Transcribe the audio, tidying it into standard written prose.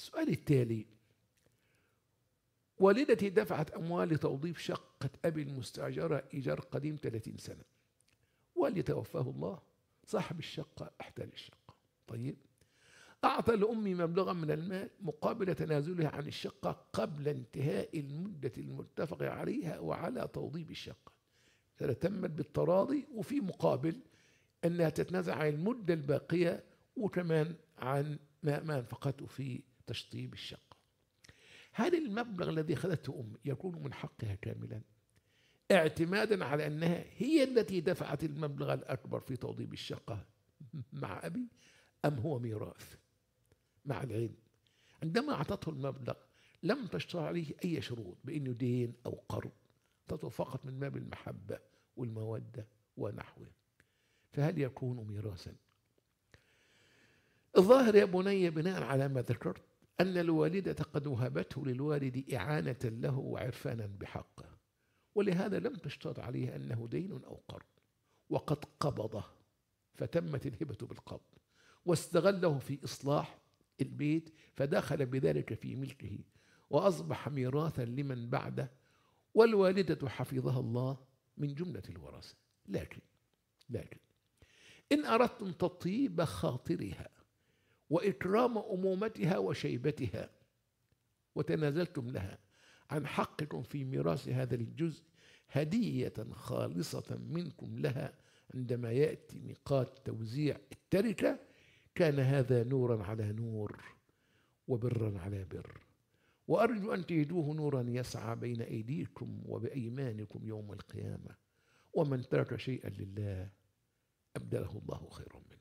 السؤال التالي: والدتي دفعت أموال لتوظيف شقة أبي المستأجرة إيجار قديم 30 سنة. والدي توفاه الله، صاحب الشقة احتل الشقة. طيب، أعطى لأمي مبلغا من المال مقابل تنازلها عن الشقة قبل انتهاء المدة المتفق عليها وعلى توظيف الشقة. تمت بالتراضي، وفي مقابل أنها تتنازل عن المدة الباقية وكمان عن ما أنفقته في تشطيب الشقة. هل المبلغ الذي أخذته أمي يكون من حقها كاملا اعتمادا على أنها هي التي دفعت المبلغ الأكبر في توضيب الشقة مع أبي، أم هو ميراث؟ مع العلم عندما أعطته المبلغ لم تشترط عليه أي شروط بأنه دين أو قرض، أعطته فقط من باب المحبة والمودة ونحوه، فهل يكون ميراثا؟ الظاهر يا بني بناء على ما ذكرت أن الوالدة قد وهبته للوالد إعانة له وعرفانا بحقه، ولهذا لم تشترط عليه أنه دين أو قرض، وقد قبضه فتمت الهبة بالقبض، واستغله في إصلاح البيت فدخل بذلك في ملكه وأصبح ميراثا لمن بعده، والوالدة حفظها الله من جملة الورثة. لكن إن أردتم تطيب خاطرها وإكرام أمومتها وشيبتها وتنازلتم لها عن حقكم في ميراث هذا الجزء هدية خالصة منكم لها عندما يأتي ميقات توزيع التركة، كان هذا نورا على نور وبرا على بر، وأرجو أن تجدوه نورا يسعى بين أيديكم وبأيمانكم يوم القيامة، ومن ترك شيئا لله أبدله الله خيرا منه.